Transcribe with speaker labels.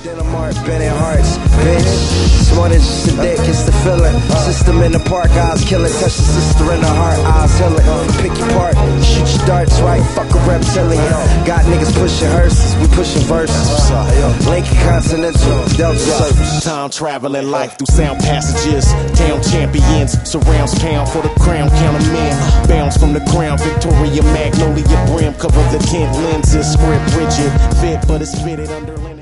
Speaker 1: Denim art, bending hearts, bitch. This one is just a dick, it's the feeling. System in the park, eyes killing. Touch the sister in the heart, eyes healing. Pick your part, shoot your darts, right? Fuck a reptilian. Got niggas pushing hearses, we pushing verses. Lincoln Continental, Delta Surface.
Speaker 2: Time traveling life through sound passages. Town champions, surrounds pound for the crown. Count 'em in, bounce from the ground. Victoria Magnolia brim, cover the tint lenses. Script rigid, fit but it's fitted under linen.